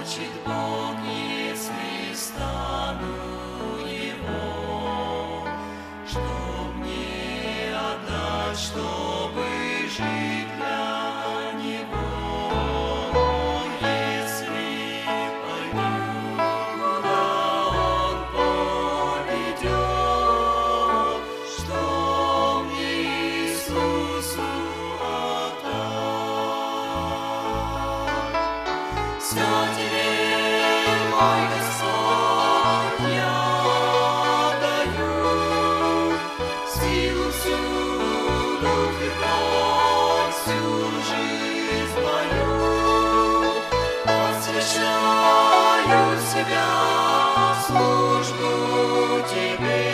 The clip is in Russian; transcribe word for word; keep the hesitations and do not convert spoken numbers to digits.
Значит, Бог, если стану Его, что мне отдать, чтобы жить для Него? Если пойду, куда Он поведет, что мне Иисусу отдать? Мой Господь, я даю силу всю, дух и плоть, всю жизнь мою, посвящаю себя в службу Тебе.